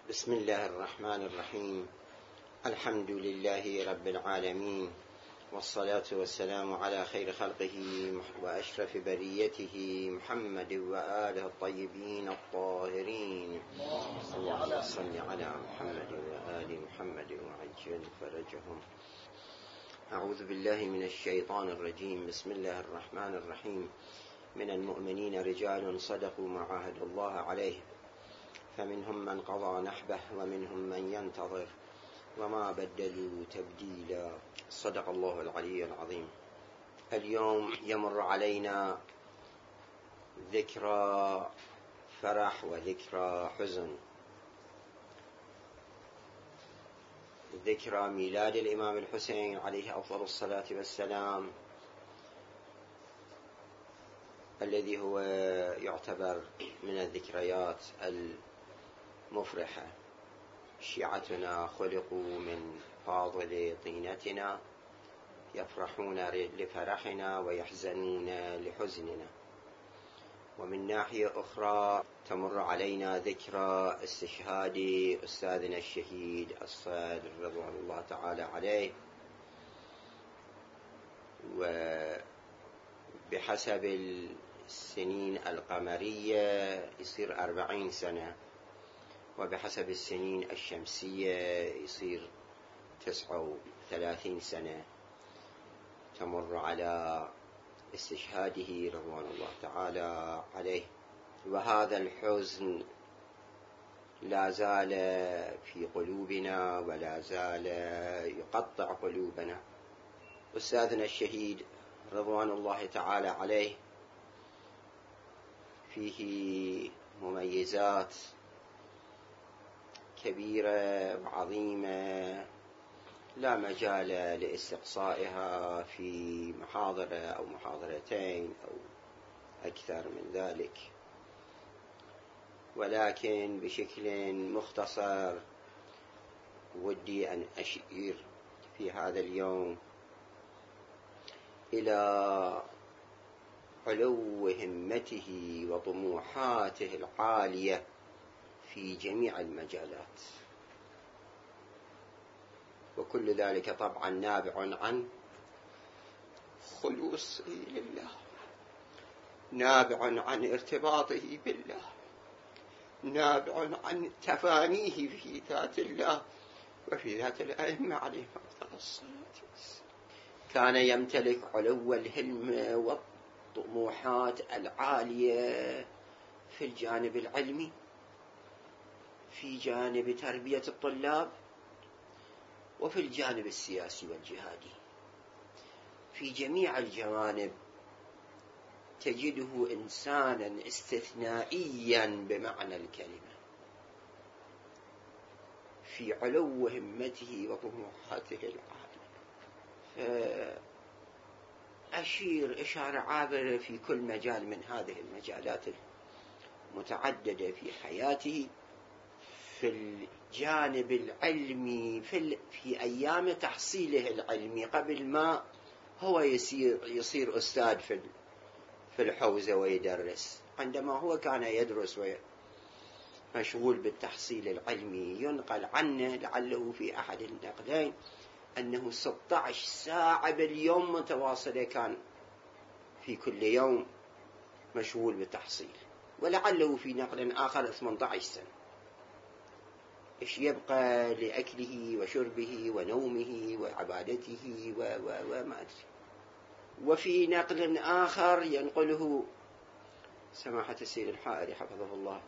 بسم الله الرحمن الرحيم. الحمد لله رب العالمين، والصلاة والسلام على خير خلقه وأشرف بريته محمد وآله الطيبين الطاهرين. اللهم صل على محمد وآل محمد وعجل فرجهم. أعوذ بالله من الشيطان الرجيم. بسم الله الرحمن الرحيم. من المؤمنين رجال صدقوا ما عاهدوا الله عليه، فمنهم من قضى نحبه ومنهم من ينتظر وما بدلوا تبديلا. صدق الله العلي العظيم. اليوم يمر علينا ذكرى فرح وذكرى حزن، ذكرى ميلاد الإمام الحسين عليه أفضل الصلاة والسلام، الذي هو يعتبر من الذكريات المفرحة. شيعتنا خلقوا من فاضل طينتنا، يفرحون لفرحنا ويحزنون لحزننا. ومن ناحية أخرى تمر علينا ذكرى استشهاد أستاذنا الشهيد الصادق رضوان الله تعالى عليه، وبحسب السنين القمرية يصير 40 سنة، وبحسب السنين الشمسية يصير 39 سنة تمر على استشهاده رضوان الله تعالى عليه. وهذا الحزن لا زال في قلوبنا ولا زال يقطع قلوبنا. أستاذنا الشهيد رضوان الله تعالى عليه فيه مميزات كبيرة وعظيمة لا مجال لاستقصائها في محاضرة أو محاضرتين أو أكثر من ذلك، ولكن بشكل مختصر ودي أن أشير في هذا اليوم إلى علو همته وطموحاته العالية في جميع المجالات، وكل ذلك طبعا نابع عن خلوصه لله، نابع عن ارتباطه بالله، نابع عن تفانيه في ذات الله وفي ذات الأئمة عليهم أفضل الصلاة والسلام. كان يمتلك علو الهمة والطموحات العالية في الجانب العلمي، في جانب تربية الطلاب، وفي الجانب السياسي والجهادي. في جميع الجوانب تجده إنسانا استثنائيا بمعنى الكلمة في علو همته وطموحاته العالية. فأشير إشارة عابرة في كل مجال من هذه المجالات المتعددة في حياته. في الجانب العلمي في أيام تحصيله العلمي، قبل ما هو يصير أستاذ في الحوزة ويدرس، عندما هو كان يدرس ومشغول بالتحصيل العلمي، ينقل عنه لعله في أحد النقلين أنه 16 ساعة باليوم متواصلة كان في كل يوم مشغول بالتحصيل، ولعله في نقل آخر 18 سنة. إيش يبقى لأكله وشربه ونومه وعبادته وما أدري. وفي نقل آخر ينقله سماحة السيد الحائري حفظه الله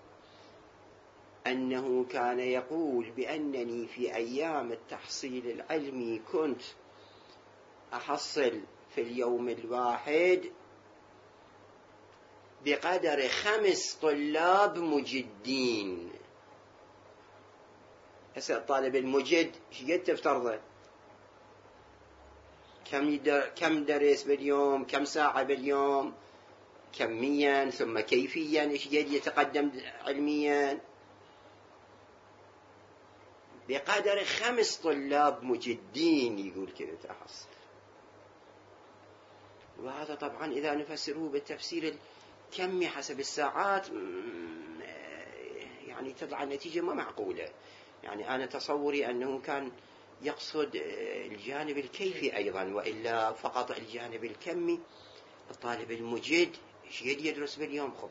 أنه كان يقول بأنني في أيام التحصيل العلمي كنت أحصل في اليوم الواحد بقدر 5 طلاب مجدين. هسه الطالب المجد ايش قد تفترضه؟ كم درس باليوم، كم ساعة باليوم، كميا ثم كيفيا ايش قد يتقدم علميا. بقدر 5 طلاب مجدين يقول كذا تحصل. وهذا طبعا إذا نفسره بالتفسير الكمي حسب الساعات يعني تطلع النتيجة ما معقولة. يعني أنا تصوري أنه كان يقصد الجانب الكيفي أيضا، وإلا فقط الجانب الكمي. الطالب المجد ايش قد يدرس باليوم؟ خب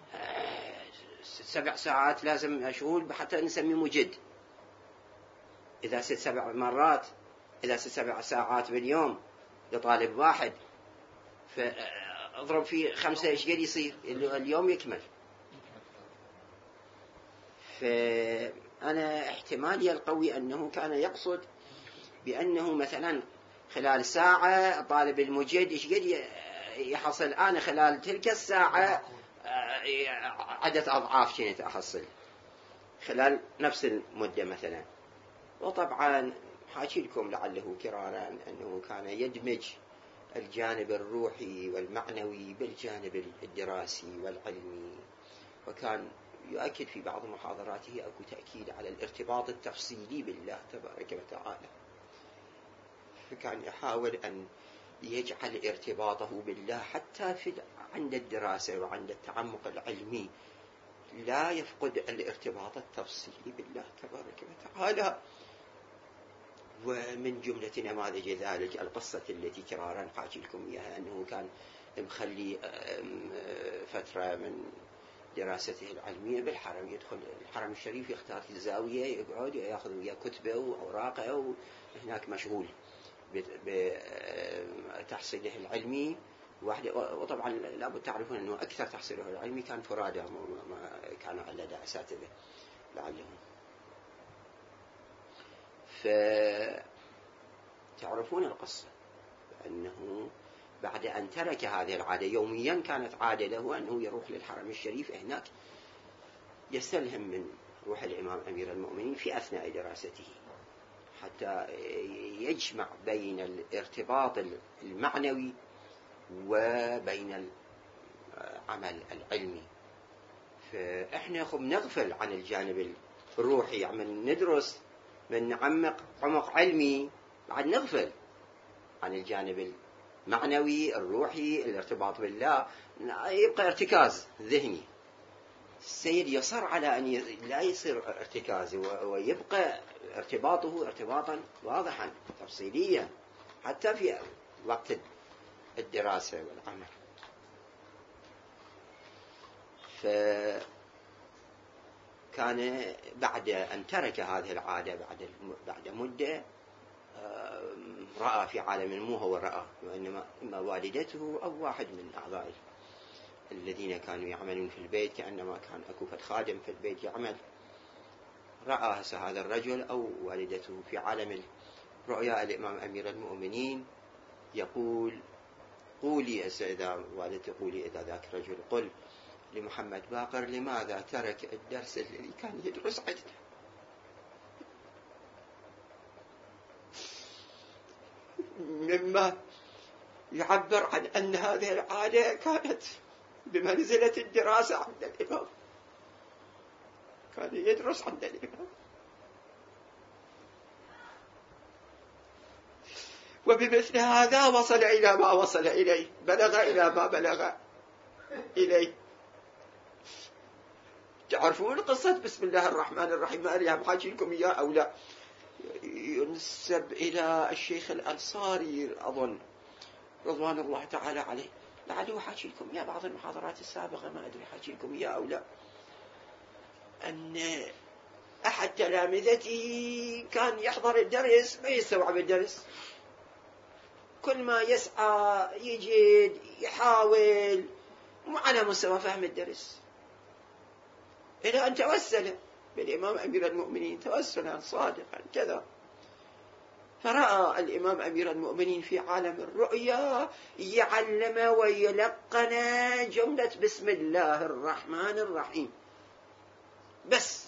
7 ساعات لازم مشغول حتى نسميه مجد. إذا 6-7 مرات، إذا 6-7 ساعات باليوم لطالب واحد، فاضرب فيه 5 ايش قد يصير اليوم يكمل. فأنا احتمالي القوي أنه كان يقصد بأنه مثلا خلال ساعة طالب المجد ايش قد يحصل أنا خلال تلك الساعة عدة أضعاف كنت أحصل خلال نفس المدة مثلا. وطبعا حاكي لكم لعله كرارا أنه كان يدمج الجانب الروحي والمعنوي بالجانب الدراسي والعلمي، وكان يؤكد في بعض محاضراته أكو تأكيد على الارتباط التفصيلي بالله تبارك وتعالى. فكان يحاول أن يجعل ارتباطه بالله حتى عند الدراسة وعند التعمق العلمي لا يفقد الارتباط التفصيلي بالله تبارك وتعالى. ومن جملة نماذج ذلك القصة التي كرارا حاكي لكم إياها، أنه كان مخلي فترة من دراسته العلمية بالحرم، يدخل الحرم الشريف يختار في الزاوية يقعد يأخذ وياه كتبه وأوراقه وهناك مشغول بتحصيله العلمي وحده. وطبعا لابد تعرفون أنه أكثر تحصيله العلمي كان فرادى، ما كان على أساتذة لعلهم. فتعرفون القصة أنه بعد أن ترك هذه العادة، يوميا كانت عادة له أنه يروح للحرم الشريف، هناك يستلهم من روح الإمام أمير المؤمنين في أثناء دراسته حتى يجمع بين الارتباط المعنوي وبين العمل العلمي. فإحنا نغفل عن الجانب الروحي، يعني ندرس من نعمق عمق علمي، بعد نغفل عن الجانب المعنوي الروحي الارتباط بالله، يبقى ارتكاز ذهني. السيد يصر على أن لا يصير ارتكاز، ويبقى ارتباطه ارتباطا واضحا تفصيليا حتى في وقت الدراسة والعمل. فكان بعد أن ترك هذه العادة بعد مدة، رأى في عالم، مو هو رأى، وإنما إما والدته أو واحد من أعضائه الذين كانوا يعملون في البيت، كأنما كان أكو خادم في البيت يعمل، رأى هذا الرجل أو والدته في عالم رؤيا الإمام أمير المؤمنين يقول: قولي إذا والدتي، قولي إذا ذاك الرجل قل لمحمد باقر لماذا ترك الدرس الذي كان يدرس عندنا. مما يعبر عن أن هذه العادة كانت بمنزلة الدراسة عند الإمام، كان يدرس عند الإمام. وبمثل هذا وصل إلى ما وصل إليه، بلغ إلى ما بلغ إليه. تعرفون قصة بسم الله الرحمن الرحيم؟ ما أريد أحكي لكم إياه أو لا، ينسب إلى الشيخ الأنصاري أظن رضوان الله تعالى عليه، لعله حكي لكم إياه بعض المحاضرات السابقة، ما أدري حكي لكم إياه أو لا، أن أحد تلامذتي كان يحضر الدرس ما يستوعب الدرس، كل ما يسعى يجد يحاول مو على مستوى فهم الدرس، إلى أن توسل بالإمام أمير المؤمنين توسلا صادقا كذا. فرأى الإمام أمير المؤمنين في عالم الرؤيا يعلم ويلقن جملة بسم الله الرحمن الرحيم بس.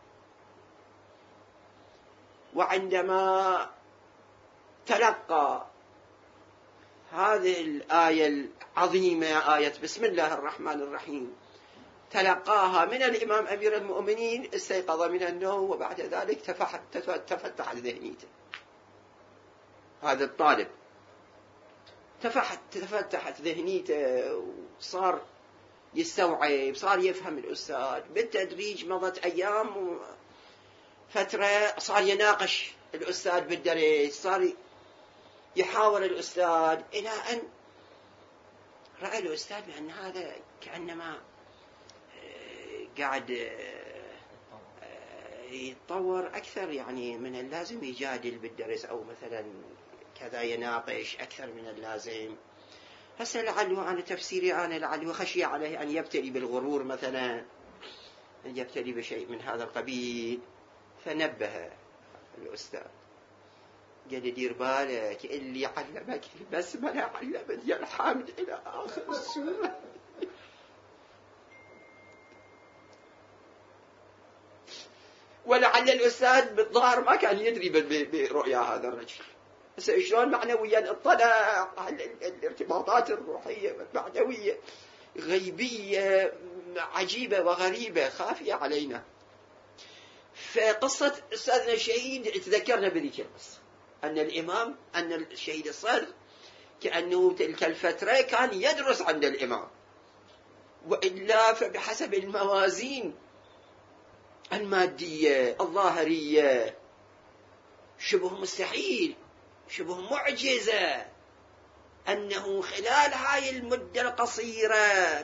وعندما تلقى هذه الآية العظيمة، آية بسم الله الرحمن الرحيم، تلقاها من الإمام أمير المؤمنين، استيقظ من النوم، وبعد ذلك تفتح ذهنيته. هذا الطالب تفتحت ذهنيته، وصار يستوعب، صار يفهم الأستاذ. بالتدريج مضت أيام فترة صار يناقش الأستاذ بالدرس، صار يحاور الأستاذ، إلى أن رأى الأستاذ بأن هذا كأنما قاعد يتطور أكثر يعني من اللازم، يجادل بالدرس أو مثلا كذا يناقش أكثر من اللازم. هسه لعله أنا تفسيري أنا لعله خشي عليه أن يبتلي بالغرور مثلا، أن يبتلي بشيء من هذا القبيل. فنبه الأستاذ قال لي دير بالك، اللي علمك البسملة علمني الحمد إلى آخر السورة. ولعل الأستاذ بالظاهر ما كان يدري برؤيا هذا الرجل. هسه شلون معنويا اطلع على الارتباطات الروحية والمعنوية غيبية عجيبة وغريبة خافية علينا. فقصة أستاذنا الشهيد تذكرنا بذيك القصة، أن الشهيد الصدر كأنه تلك الفترة كان يدرس عند الإمام، وإلا فبحسب الموازين المادية الظاهرية شبه مستحيل، شبه معجزة أنه خلال هاي المدة القصيرة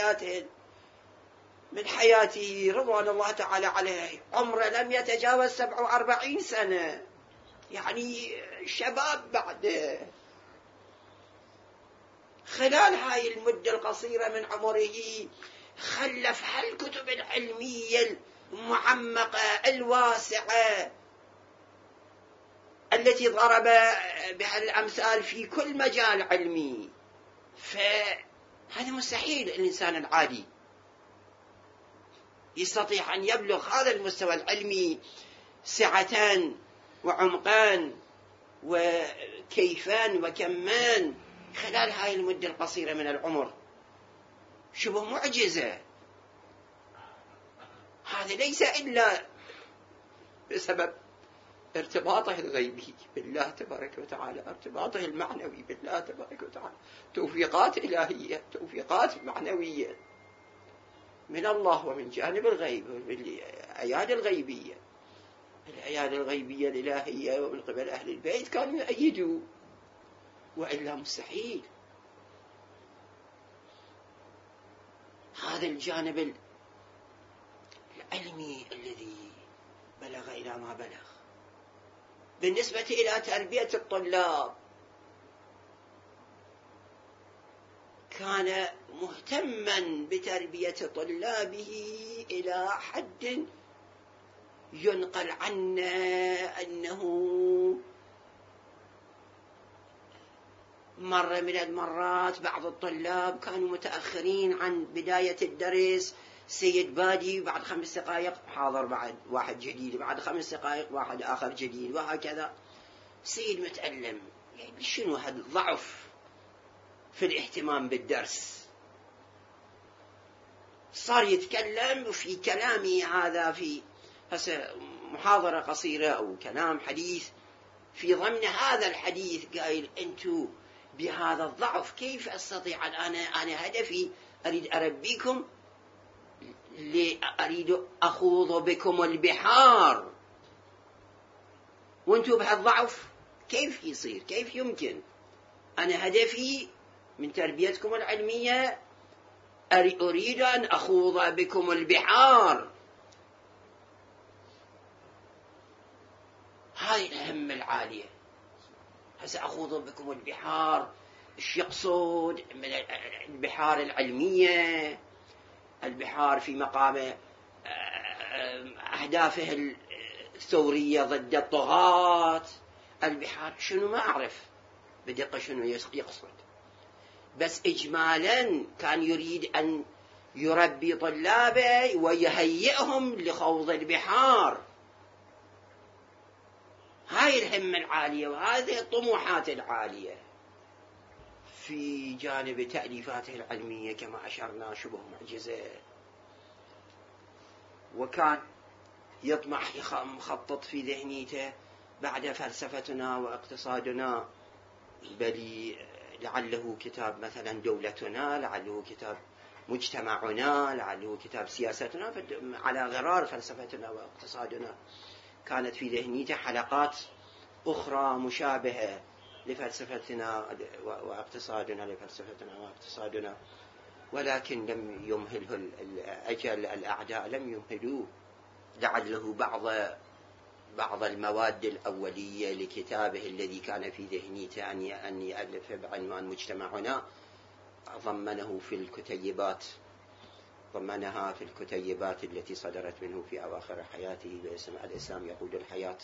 من حياته رضوان الله تعالى عليه، عمره لم يتجاوز 47 سنة، يعني شباب بعده. خلال هاي المدة القصيرة من عمره خلف هالكتب العلمية المعمقة الواسعة التي ضرب بها الأمثال في كل مجال علمي. فهذا مستحيل الإنسان العادي يستطيع أن يبلغ هذا المستوى العلمي سعتان وعمقان وكيفان وكمان خلال هاي المدة القصيرة من العمر. شبه معجزة. هذا ليس إلا بسبب ارتباطه الغيبي بالله تبارك وتعالى، ارتباطه المعنوي بالله تبارك وتعالى، توفيقات إلهية، توفيقات معنوية من الله ومن جانب الغيب والأياد الغيبية. الأياد الغيبية الإلهية ومن قبل أهل البيت كانوا يؤيدوا، وإلا مستحيل. هذا الجانب العلمي الذي بلغ إلى ما بلغ. بالنسبة إلى تربية الطلاب كان مهتما بتربية طلابه إلى حد ينقل عنا أنه مرة من المرات بعض الطلاب كانوا متأخرين عن بداية الدرس، سيد بادي بعد 5 دقائق حاضر بعد واحد جديد، بعد 5 دقائق واحد آخر جديد، وهكذا. سيد متألم، يعني شنو هذا الضعف في الاهتمام بالدرس. صار يتكلم في كلامي هذا في محاضرة قصيرة أو كلام حديث، في ضمن هذا الحديث قايل أنتوا بهذا الضعف كيف أستطيع أن أنا هدفي أريد أربيكم، أريد أخوض بكم البحار، وأنتوا بهالضعف كيف يصير؟ كيف يمكن؟ أنا هدفي من تربيتكم العلمية أريد أن أخوض بكم البحار. هاي الهمة العالية. سأخوض بكم البحار، إيش يقصد من البحار العلمية؟ البحار في مقام أهدافه الثورية ضد الطغاة. البحار شنو ما أعرف بدقة شنو يقصد، بس إجمالا كان يريد أن يربي طلابه ويهيئهم لخوض البحار. هاي الهمة العالية وهذه الطموحات العالية. في جانب تأليفاته العلمية كما أشرنا شبه معجزة، وكان يطمح مخطط في ذهنيته بعد فلسفتنا واقتصادنا، بل لعله كتاب مثلا دولتنا، لعله كتاب مجتمعنا، لعله كتاب سياستنا على غرار فلسفتنا واقتصادنا. كانت في ذهنيته حلقات أخرى مشابهة لفلسفتنا واقتصادنا، لفلسفتنا واقتصادنا، ولكن لم يمهله الأجل، الأعداء لم يمهلوه. لعله بعض المواد الأولية لكتابه الذي كان في ذهنيته أن يألفه بعنوان مجتمعنا ضمنها في الكتيبات التي صدرت منه في أواخر حياته باسم الإسلام يقود الحياة.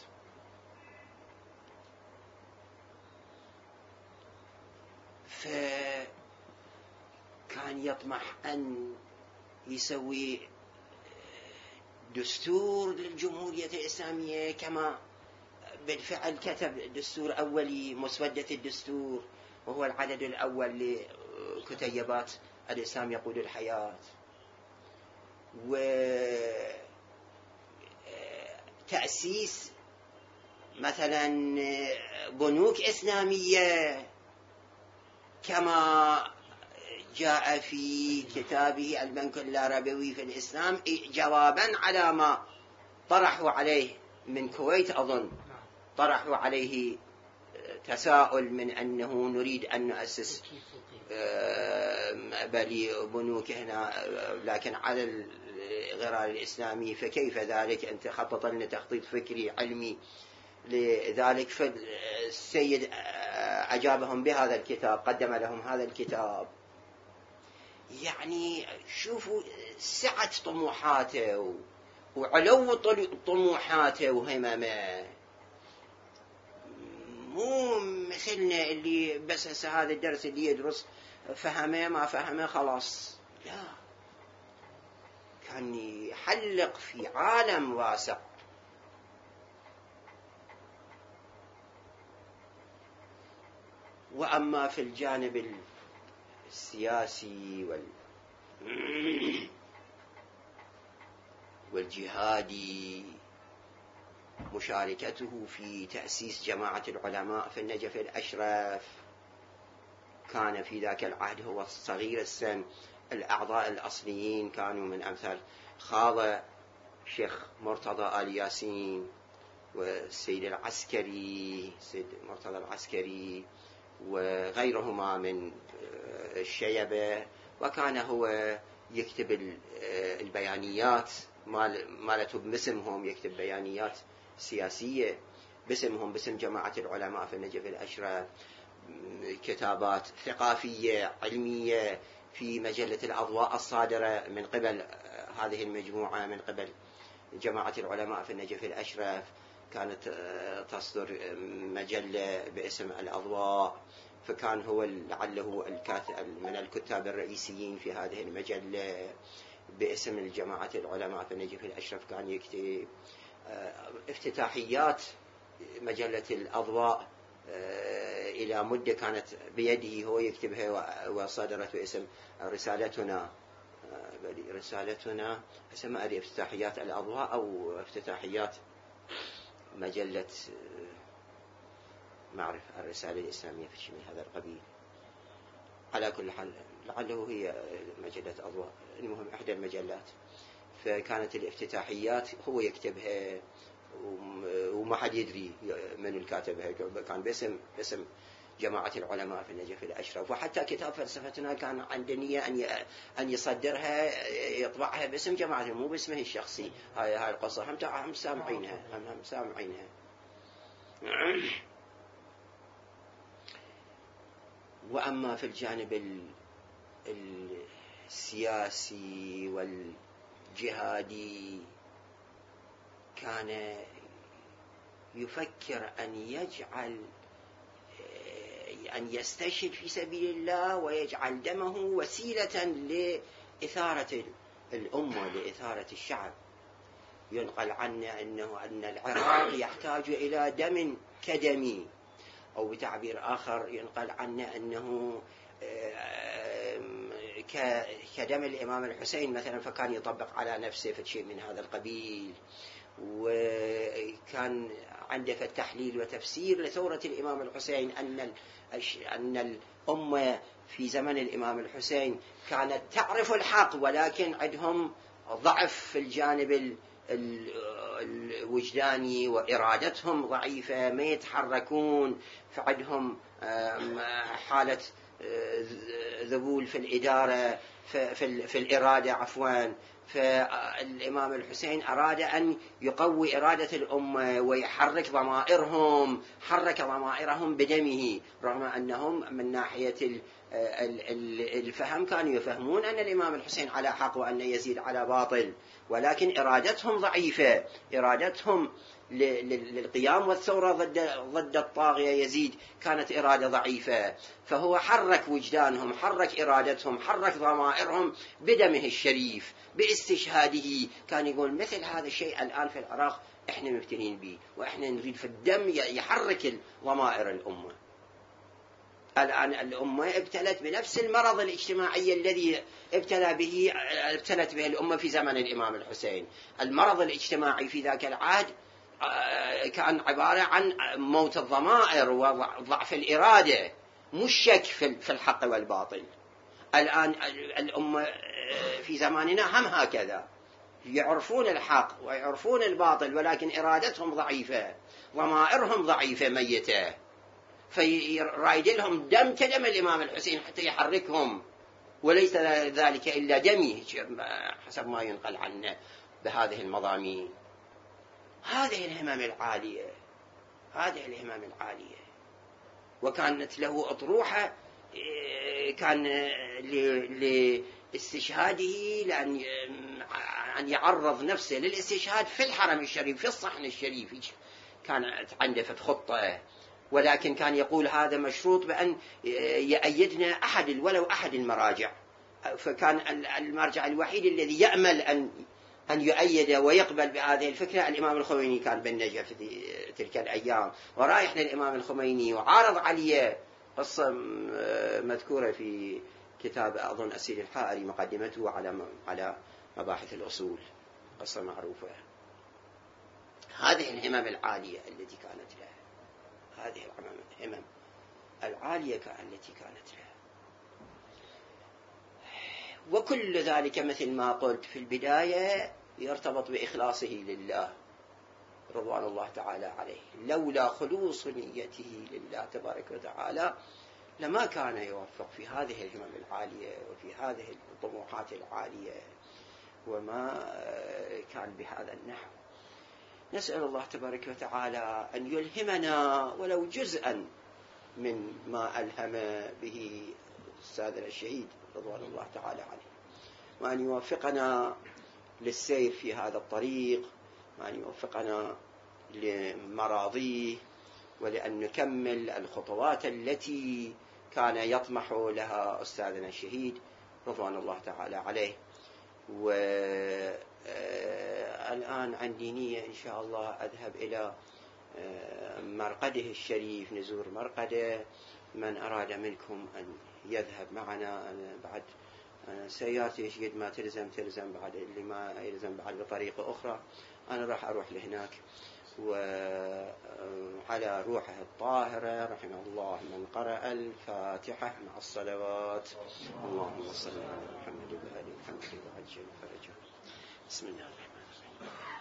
فكان يطمح أن يسوي دستور للجمهورية الإسلامية، كما بالفعل كتب دستور أولي، مسودة الدستور، وهو العدد الأول لكتيبات الإسلام يقود الحياة. وتأسيس مثلا بنوك إسلامية كما جاء في كتابه البنك اللاربوي في الإسلام، جوابا على ما طرحوا عليه من كويت، أظن طرحوا عليه تساؤل من أنه نريد أن نؤسس بنوك هنا لكن على الغرار الإسلامي، فكيف ذلك؟ أنت خطط لنا تخطيط فكري علمي لذلك. فالسيد أجابهم بهذا الكتاب، قدم لهم هذا الكتاب. يعني شوفوا سعة طموحاته وعلو طموحاته وهممه، مو مثلنا اللي بس هذا الدرس اللي يدرس فهمه ما فهمه خلاص، لا، كان يحلق في عالم واسع. وأما في الجانب السياسي والجهادي، مشاركته في تأسيس جماعة العلماء في النجف الأشرف، كان في ذاك العهد هو صغير السن. الأعضاء الأصليين كانوا من أمثال خاضة شيخ مرتضى آل ياسين، والسيد العسكري، سيد مرتضى العسكري، وغيرهما من الشيبة. وكان هو يكتب البيانيات مالته باسمهم، يكتب بيانيات سياسية باسمهم، باسم جماعة العلماء في النجف الأشرف، كتابات ثقافية علمية في مجلة الأضواء الصادرة من قبل هذه المجموعة، من قبل جماعة العلماء في النجف الأشرف. كانت تصدر مجلة باسم الأضواء، فكان هو لعله من الكتاب الرئيسيين في هذه المجلة باسم الجماعة العلماء في النجف الأشرف. كان يكتب افتتاحيات مجلة الأضواء إلى مدة كانت بيده هو يكتبها، وصدرت باسم رسالتنا. اسمها افتتاحيات الأضواء أو افتتاحيات مجلة معرفة الرسالة الإسلامية في شيء من هذا القبيل. على كل حال لعله هي مجلة أضواء، المهم إحدى المجلات. فكانت الافتتاحيات هو يكتبها وما حد يدري من الكاتبها، كان باسم جماعة العلماء في النجف الأشرف. وحتى كتاب فلسفتنا كان عنده نية أن يصدرها يطبعها باسم جماعة، مو باسمه الشخصي. هاي القصة هم سامعينها. وأما في الجانب السياسي والجهادي، كان يفكر أن يستشهد في سبيل الله ويجعل دمه وسيلة لإثارة الأمة، لإثارة الشعب. ينقل عنه أن العراق يحتاج إلى دم كدمي، أو بتعبير آخر ينقل عنه أنه كدم الإمام الحسين مثلا، فكان يطبق على نفسه في شيء من هذا القبيل. وكان كان عنده تحليل وتفسير لثورة الإمام الحسين أن الأمة في زمن الإمام الحسين كانت تعرف الحق، ولكن عندهم ضعف في الجانب الوجداني، وإرادتهم ضعيفة، ما يتحركون، فعندهم حالة ذبول في الإدارة، في الإرادة عفوا. فالإمام الحسين أراد أن يقوي إرادة الأمة ويحرك ضمائرهم، حرك ضمائرهم بدمه، رغم أنهم من ناحية الفهم كانوا يفهمون أن الإمام الحسين على حق وأن يزيد على باطل، ولكن إرادتهم ضعيفة، إرادتهم للقيام والثورة ضد الطاغية يزيد كانت إرادة ضعيفة. فهو حرك وجدانهم، حرك إرادتهم، حرك ضمائرهم بدمه الشريف، باستشهاده. كان يقول مثل هذا الشيء الآن في العراق إحنا مفتنين به، وإحنا نريد في الدم يحرك ضمائر الأمة. الآن الأمة ابتلت بنفس المرض الاجتماعي الذي ابتلت به الأمة في زمن الإمام الحسين. المرض الاجتماعي في ذاك العهد كان عبارة عن موت الضمائر وضعف الإرادة، مش شك في الحق والباطل. الآن الأمة في زماننا هم هكذا، يعرفون الحق ويعرفون الباطل، ولكن إرادتهم ضعيفة، ضمائرهم ضعيفة ميتة، فرايد لهم دم كدم الإمام الحسين حتى يحركهم، وليس ذلك إلا دمي حسب ما ينقل عنه بهذه المضامين. هذه الهمم العالية، هذه الهمم العالية. وكانت له أطروحة كان لاستشهاده، لأن يعرض نفسه للاستشهاد في الحرم الشريف، في الصحن الشريف، كان عنده خطة. ولكن كان يقول هذا مشروط بأن يأيدنا ولو أحد المراجع. فكان المرجع الوحيد الذي يأمل أن يؤيد ويقبل بهذه الفكرة الإمام الخميني، كان بالنجف في تلك الأيام، ورايح للإمام الخميني وعارض عليه. قصة مذكورة في كتاب أظن أسيل الحائري مقدمته على مباحث الأصول، قصة معروفة. هذه الهمم العالية التي كانت لها، هذه الهمم العالية التي كانت لها. وكل ذلك مثل ما قلت في البداية يرتبط بإخلاصه لله رضوان الله تعالى عليه. لولا خلوص نيته لله تبارك وتعالى لما كان يوفق في هذه الهمم العالية وفي هذه الطموحات العالية، وما كان بهذا النحو. نسأل الله تبارك وتعالى أن يلهمنا ولو جزءا من ما ألهم به أستاذنا الشهيد رضوان الله تعالى عليه، وأن يوفقنا للسير في هذا الطريق، وأن يوفقنا لمراضيه، ولأن نكمل الخطوات التي كان يطمح لها أستاذنا الشهيد رضوان الله تعالى عليه. والآن عندي نية إن شاء الله أذهب إلى مرقده الشريف، نزور مرقده. من أراد منكم أن يذهب معنا، أنا بعد سيارتي قد ما تلزم بعد، اللي ما يلزم بعد بطريقة أخرى أنا راح أروح لهناك. وعلى روحه الطاهرة رحمه الله من قرأ الفاتحة مع الصلوات. اللهم صل على محمد وآل محمد وعجل فرجه. بسم الله الرحمن الرحيم.